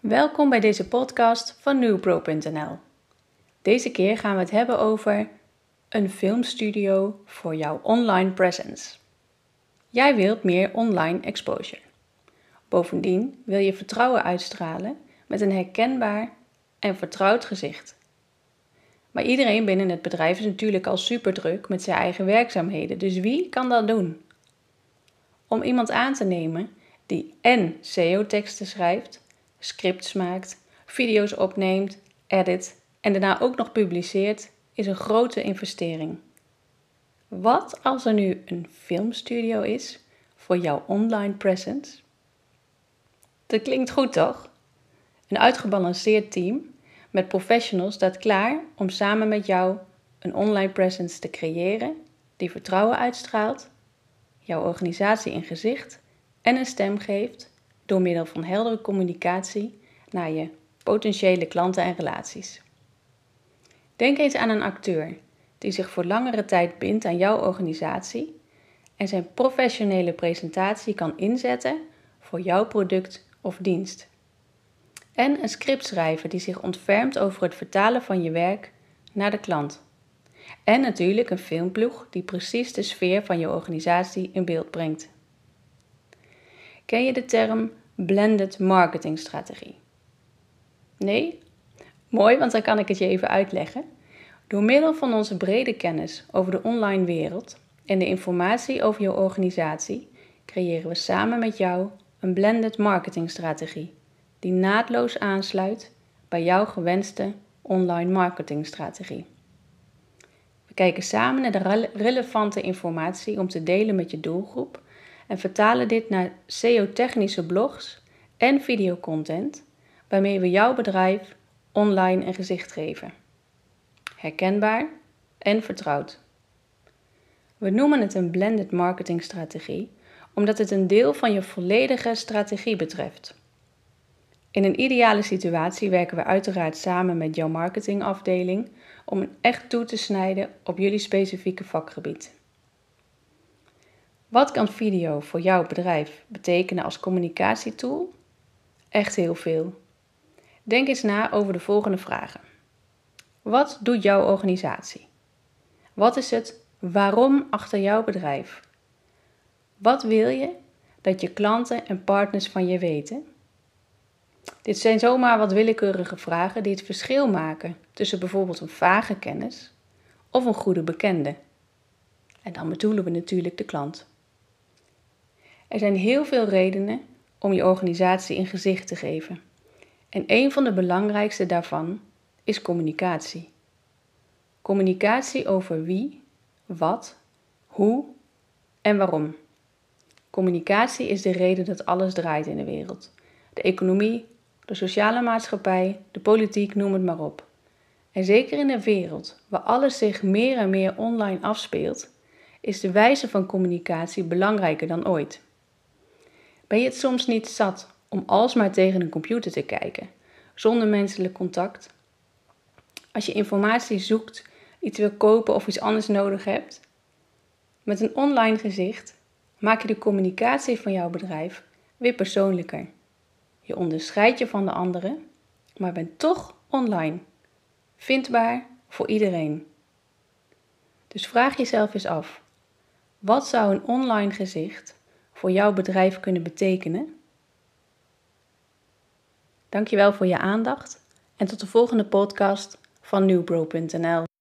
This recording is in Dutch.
Welkom bij deze podcast van newpro.nl. Deze keer gaan we het hebben over een filmstudio voor jouw online presence. Jij wilt meer online exposure. Bovendien wil je vertrouwen uitstralen met een herkenbaar en vertrouwd gezicht. Maar iedereen binnen het bedrijf is natuurlijk al super druk met zijn eigen werkzaamheden, dus wie kan dat doen? Om iemand aan te nemen die en SEO-teksten schrijft, scripts maakt, video's opneemt, edit en daarna ook nog publiceert, is een grote investering. Wat als er nu een filmstudio is voor jouw online presence? Dat klinkt goed, toch? Een uitgebalanceerd team met professionals staat klaar om samen met jou een online presence te creëren die vertrouwen uitstraalt, jouw organisatie een gezicht en een stem geeft door middel van heldere communicatie naar je potentiële klanten en relaties. Denk eens aan een acteur die zich voor langere tijd bindt aan jouw organisatie en zijn professionele presentatie kan inzetten voor jouw product of dienst. En een scriptschrijver die zich ontfermt over het vertalen van je werk naar de klant. En natuurlijk een filmploeg die precies de sfeer van je organisatie in beeld brengt. Ken je de term blended marketingstrategie? Nee? Mooi, want dan kan ik het je even uitleggen. Door middel van onze brede kennis over de online wereld en de informatie over je organisatie creëren we samen met jou een blended marketingstrategie die naadloos aansluit bij jouw gewenste online marketingstrategie. We kijken samen naar de relevante informatie om te delen met je doelgroep en vertalen dit naar SEO-technische blogs en videocontent waarmee we jouw bedrijf online een gezicht geven. Herkenbaar en vertrouwd. We noemen het een blended marketingstrategie omdat het een deel van je volledige strategie betreft. In een ideale situatie werken we uiteraard samen met jouw marketingafdeling om echt toe te snijden op jullie specifieke vakgebied. Wat kan video voor jouw bedrijf betekenen als communicatietool? Echt heel veel. Denk eens na over de volgende vragen. Wat doet jouw organisatie? Wat is het waarom achter jouw bedrijf? Wat wil je dat je klanten en partners van je weten? Dit zijn zomaar wat willekeurige vragen die het verschil maken tussen bijvoorbeeld een vage kennis of een goede bekende. En dan bedoelen we natuurlijk de klant. Er zijn heel veel redenen om je organisatie een gezicht te geven. En een van de belangrijkste daarvan is communicatie. Communicatie over wie, wat, hoe en waarom. Communicatie is de reden dat alles draait in de wereld. De economie, de sociale maatschappij, de politiek, noem het maar op. En zeker in een wereld waar alles zich meer en meer online afspeelt, is de wijze van communicatie belangrijker dan ooit. Ben je het soms niet zat om alsmaar tegen een computer te kijken, zonder menselijk contact? Als je informatie zoekt, iets wil kopen of iets anders nodig hebt? Met een online gezicht maak je de communicatie van jouw bedrijf weer persoonlijker. Je onderscheidt je van de anderen, maar bent toch online. Vindbaar voor iedereen. Dus vraag jezelf eens af, wat zou een online gezicht voor jouw bedrijf kunnen betekenen? Dankjewel voor je aandacht en tot de volgende podcast van newpro.nl.